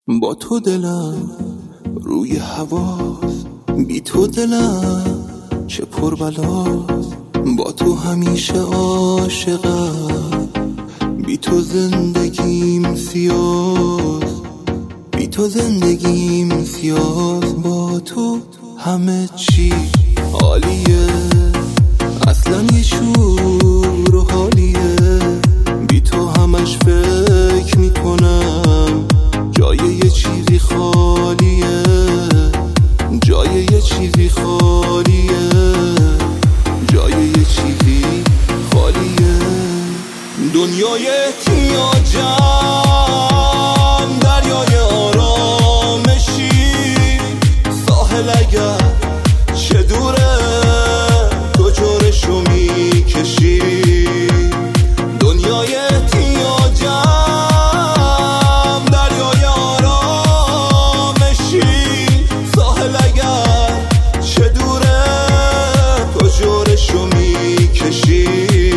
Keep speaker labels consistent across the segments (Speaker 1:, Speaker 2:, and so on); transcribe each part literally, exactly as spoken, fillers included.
Speaker 1: با تو دلم روی هواست، بی تو دلم چه پر بلاست. با تو همیشه عاشقم، بی تو زندگیم سیاست، بی تو زندگیم سیاست. با تو همه چی عالیه، اصلا یه شور و حالیه. بی تو همش فکر میکنم جای یه چیزی خالیه، جای یه چیزی خالیه، جای یه چیزی خالیه. دنیای احتیاجم، دریای آرامشی، ساحل اگر چه دوره تو جورشو میکشی. دنیای احتیاجم، دریای آرامشی، ساحل اگر چه دوره تو جورشو میکشی.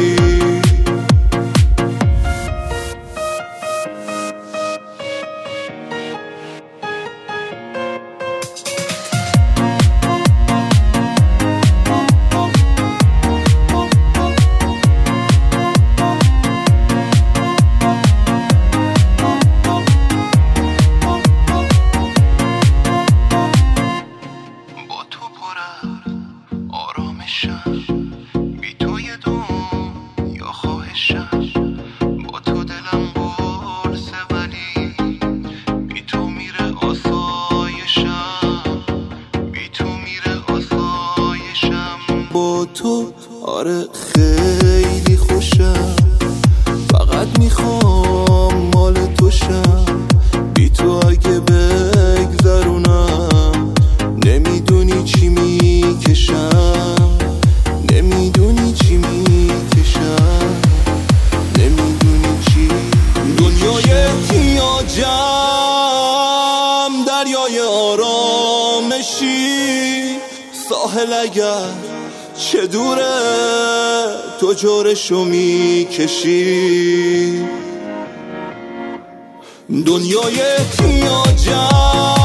Speaker 1: آرامشم، بی تو یه دنیا خواهشم. با تو دلم قرصه ولی بی تو میره آسایشم، بی تو میره آسایشم. با تو آره خیلی خوشم، فقط میخوام مال توشم. بی تو اگه بگذرونم نمیدونی چی میکشم، نمیدونی چی میکشم، نمیدونی چی. دنیای احتیاجم، دریای آرامشی، ساحل اگر چه دوره تو جورشو میکشی. دنیای احتیاجم،